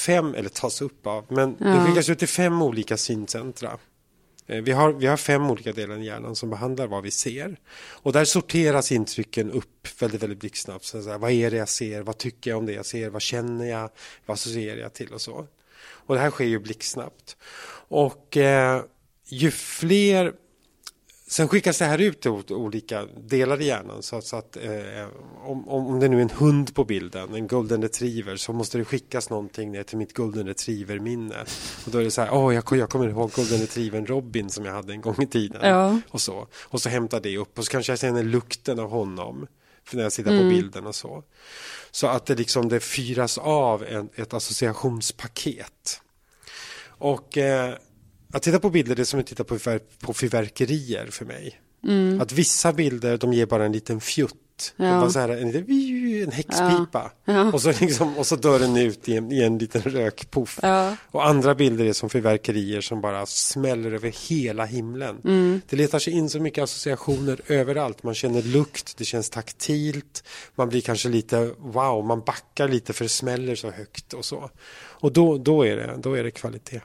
den skickas ut till 5 olika syncentra. Vi har 5 olika delar i hjärnan som behandlar vad vi ser. Och där sorteras intrycken upp väldigt, väldigt blixtsnabbt. Så vad är det jag ser? Vad tycker jag om det jag ser? Vad känner jag? Vad associerar jag till och så? Och det här sker ju blixtsnabbt. Och ju fler... Sen skickas det här ut till olika delar i hjärnan. Så att om det nu är en hund på bilden, en golden retriever, så måste det skickas någonting ner till mitt golden retriever-minne. Och då är det så här, jag kommer ihåg golden retrievern Robin som jag hade en gång i tiden. Ja. Och så hämtar det upp. Och så kanske jag känner lukten av honom för när jag sitter på bilden och så. Så att det fyras av ett associationspaket. Och... att titta på bilder, det är som att titta på fyrverkerier för mig. Att vissa bilder, de ger bara en liten fjutt. Bara så här, en häxpipa. Ja. Och så dör den ut i en liten rökpuff. Ja. Och andra bilder är som fyrverkerier som bara smäller över hela himlen. Det letar sig in så mycket associationer överallt. Man känner lukt, det känns taktilt. Man blir kanske lite, man backar lite för det smäller så högt och så. Och då är det kvalitet.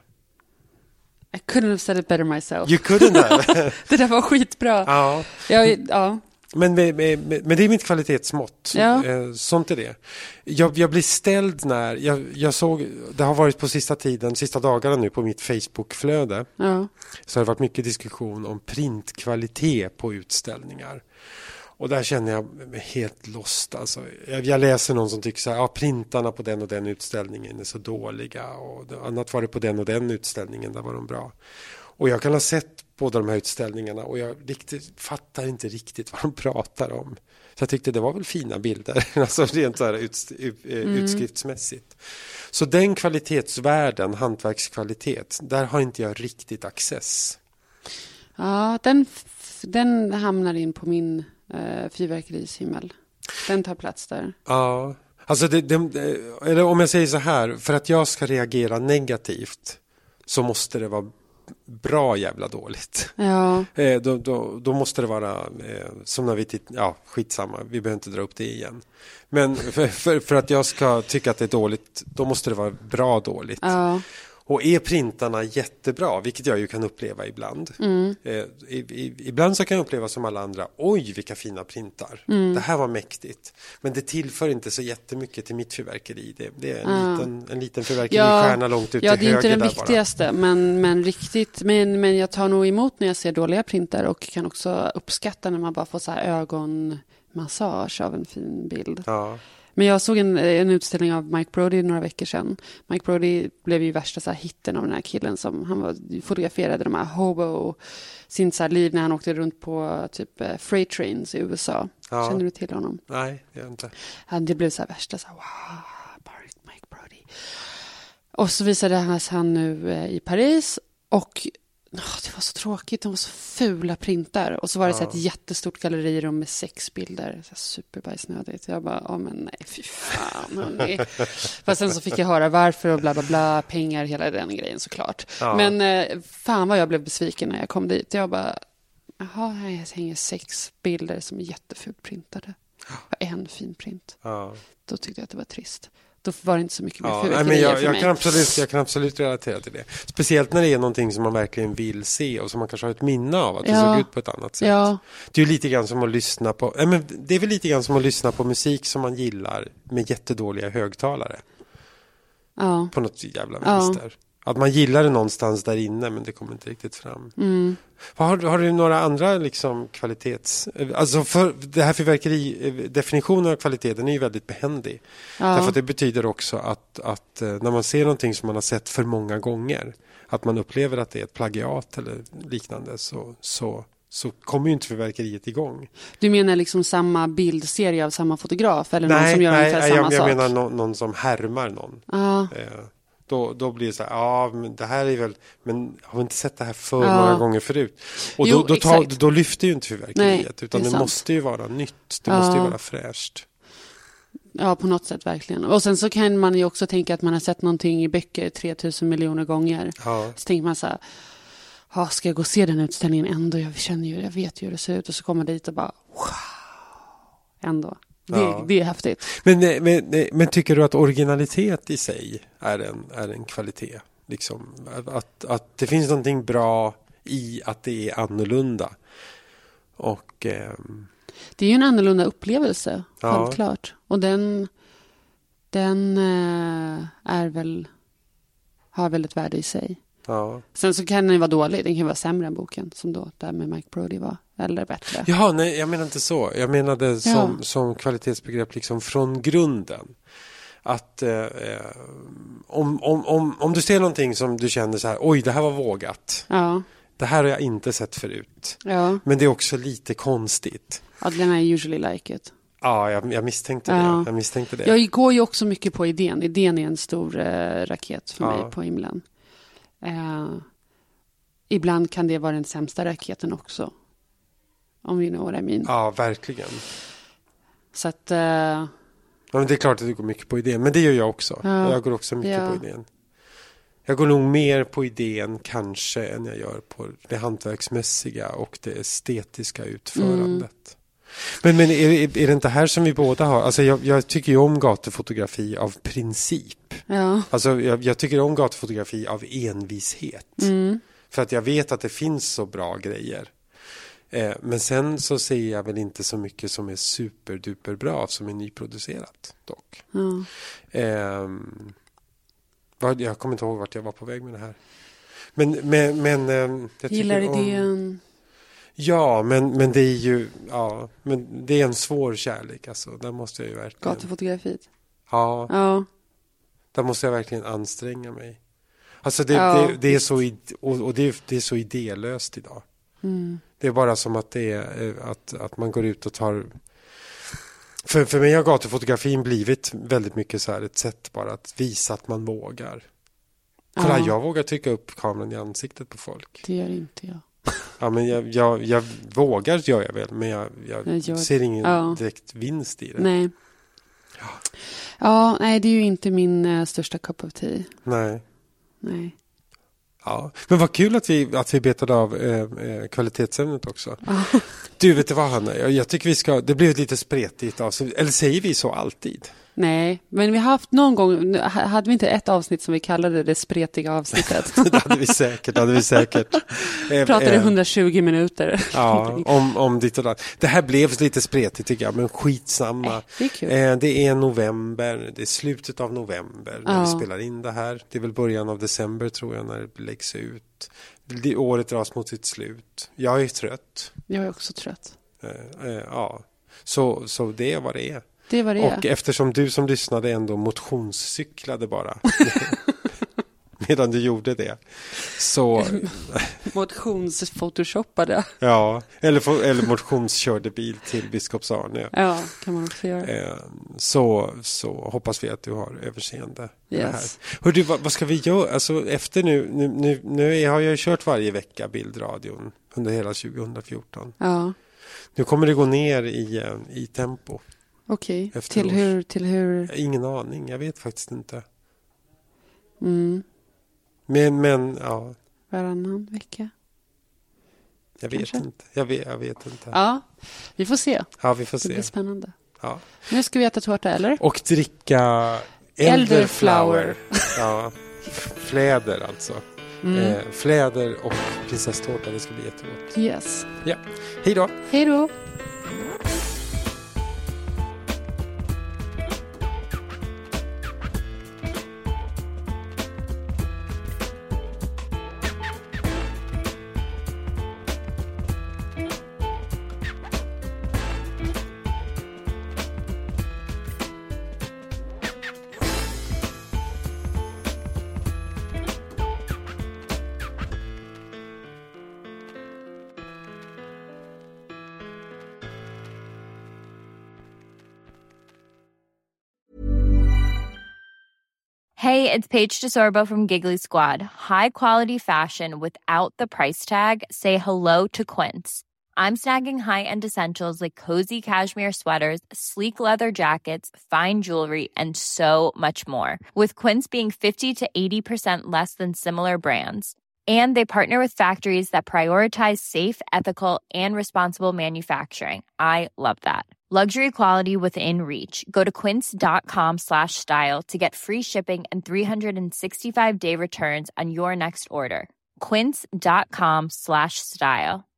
I couldn't have said it better myself. You couldn't have. Det där var skitbra. Ja. Ja. Men det är mitt kvalitetsmått. Ja. Sånt är det. Jag blir ställd när jag såg, det har varit på sista dagarna nu på mitt Facebook-flöde. Ja. Så har det varit mycket diskussion om printkvalitet på utställningar. Och där känner jag mig helt lost. Alltså, jag läser någon som tycker så här, printarna på den och den utställningen är så dåliga. Och annat var det på den och den utställningen, där var de bra. Och jag kan ha sett båda de här utställningarna och jag fattar inte riktigt vad de pratar om. Så jag tyckte det var väl fina bilder, alltså rent så här utskriftsmässigt. Så den kvalitetsvärden, hantverkskvalitet, där har inte jag riktigt access. Ja, den hamnar in på min fyrverkerishimmel. Den tar plats där. Ja, alltså eller om jag säger så här, för att jag ska reagera negativt så måste det vara bra jävla dåligt. Ja. Då måste det vara som när vi skitsamma, vi behöver inte dra upp det igen. Men för att jag ska tycka att det är dåligt, då måste det vara bra dåligt. Ja. Och är printarna jättebra, vilket jag ju kan uppleva ibland. Ibland så kan jag uppleva som alla andra, oj vilka fina printar. Det här var mäktigt. Men det tillför inte så jättemycket till mitt fyrverkeri. Det är en liten fyrverkeristjärna långt ut till höger. Ja, det är inte den viktigaste, men jag tar nog emot när jag ser dåliga printar och kan också uppskatta när man bara får så här ögonmassage av en fin bild. Ja. Men jag såg en utställning av Mike Brody några veckor sedan. Mike Brody blev ju värsta så här hitten av den här killen som han fotograferade de här sin så här liv när han åkte runt på typ freight trains i USA. Ja. Känner du till honom? Nej, jag inte. Det blev så här värsta så här, wow, Mike Brody. Och så visade han nu i Paris och det var så tråkigt, de var så fula printar. Och så var det så ett jättestort gallerirum med 6 bilder. Så superbajsnödigt. Jag bara, men nej, fy fan. Fast sen så fick jag höra varför och bla bla bla, pengar, hela den grejen såklart. Ja. Men fan vad jag blev besviken när jag kom dit. Jag bara, här hänger 6 bilder som är jättefult printade. En fin print. Ja. Då tyckte jag att det var trist. Då var det inte så mycket mer Ja, fyrverkerier för mig. jag kan absolut relatera till det. Speciellt när det är någonting som man verkligen vill se och som man kanske har ett minne av att det såg ut på ett annat sätt. Ja. Det är ju lite grann som att lyssna på det är väl lite grann som att lyssna på musik som man gillar med jättedåliga högtalare. Ja. På något jävla vänster. Att man gillar det någonstans där inne men det kommer inte riktigt fram. Har du några andra liksom alltså för det här definitionen av kvaliteten är ju väldigt behändig. Därför att det betyder också att när man ser någonting som man har sett för många gånger, att man upplever att det är ett plagiat eller liknande, så kommer ju inte fyrverkeriet igång. Du menar liksom samma bildserie av samma fotograf eller någon som gör ungefär samma sak? Jag menar någon som härmar någon. Då blir det så här, men det här är väl, men har vi inte sett det här för många gånger förut? Och då lyfter ju inte fyrverkeriet, utan det måste ju vara nytt, det måste ju vara fräscht. Ja, på något sätt verkligen. Och sen så kan man ju också tänka att man har sett någonting i böcker 3000 miljoner gånger. Så tänker man så här, ska jag gå och se den utställningen ändå? Jag vet ju hur det ser ut. Och så kommer man dit och bara, wow, ändå. Det är häftigt. Men tycker du att originalitet i sig är en kvalitet? Liksom, att det finns någonting bra i att det är annorlunda. Och det är ju en annorlunda upplevelse, självklart. Och den har väl ett värde i sig. Ja. Sen så kan den vara dålig. Den kan vara sämre än boken som då där med Mike Brodie var. Eller bättre. Ja, nej, jag menar inte så. Jag menade som kvalitetsbegrepp liksom från grunden. Att om du ser någonting som du känner så här, oj, det här var vågat. Ja. Det här har jag inte sett förut. Ja. Men det är också lite konstigt. Ja, den är usually like it. Ja, jag misstänkte det. Jag går ju också mycket på idén. Idén är en stor raket för mig på himlen. Ibland kan det vara den sämsta raketen också. Om you know what I mean. Ja, verkligen. Så att... Ja, men det är klart att du går mycket på idén. Men det gör jag också. Ja. Jag går också mycket på idén. Jag går nog mer på idén kanske än jag gör på det hantverksmässiga och det estetiska utförandet. Men är det inte här som vi båda har? Alltså jag tycker ju om gatufotografi av princip. Ja. Alltså jag tycker om gatufotografi av envishet. För att jag vet att det finns så bra grejer. Men sen så ser jag väl inte så mycket som är superduper bra som är nyproducerat dock. Jag kommer inte ihåg vart jag var på väg med det här. Men jag gillar idén. Ja, men det är ju men det är en svår kärlek alltså. Där måste jag ju verkligen gatufotografiet. Ja. Där måste jag verkligen anstränga mig. Alltså det är så det är så idélöst idag. Det är bara som att det är att man går ut och tar. För mig har gatufotografin blivit väldigt mycket så här ett sätt bara att visa att man vågar. Kolla, jag vågar trycka upp kameran i ansiktet på folk. Det gör inte jag. Ja, men jag vågar gör jag väl, men jag ser ingen direkt vinst i det. Nej. Ja, nej, det är ju inte min största cup of tea. Nej. Ja, men vad kul att vi betade av kvalitetsämnet också. Du, vet du vad, Hanna? Jag tycker det blev ett lite spretigt avsnitt. Eller säger vi så alltid? Nej, men vi har haft någon gång, hade vi inte ett avsnitt som vi kallade det spretiga avsnittet? Det hade vi säkert. Pratade 120 minuter. Ja, om ditt och datt. Det här blev lite spretigt tycker jag, men skitsamma. Det är kul. Det är november, det är slutet av november när vi spelar in det här. Det är väl början av december tror jag när det läggs ut. Året dras mot sitt slut. Jag är trött. Jag är också trött. Så det är vad det är. Det var det. Och eftersom du som lyssnade ändå motionscyklade bara medan du gjorde det så motionsphotoshoppade. Ja, eller motionskörde bil till Biskops Arne. Ja, kan man också göra. Så hoppas vi att du har överseende med det här. Hör du, vad ska vi göra? Alltså efter nu har jag kört varje vecka bildradion under hela 2014. Ja. Nu kommer det gå ner i tempo. Okej, till hur? Ingen aning, jag vet faktiskt inte. Men ja. Varannan vecka? Jag vet inte. Jag vet inte. Ja, vi får se. Ja, vi får se. Det blir spännande. Ja. Nu ska vi äta tårta, eller? Och dricka Elderflower. Ja, fläder alltså. Fläder och prinsesstårta, det ska bli jättegott. Yes. Ja, hej då. Hej då. Hey, it's Paige DeSorbo from Giggly Squad. High quality fashion without the price tag. Say hello to Quince. I'm snagging high-end essentials like cozy cashmere sweaters, sleek leather jackets, fine jewelry, and so much more. With Quince being 50 to 80% less than similar brands. And they partner with factories that prioritize safe, ethical, and responsible manufacturing. I love that. Luxury quality within reach. Go to quince.com/style to get free shipping and 365-day returns on your next order. Quince.com/style.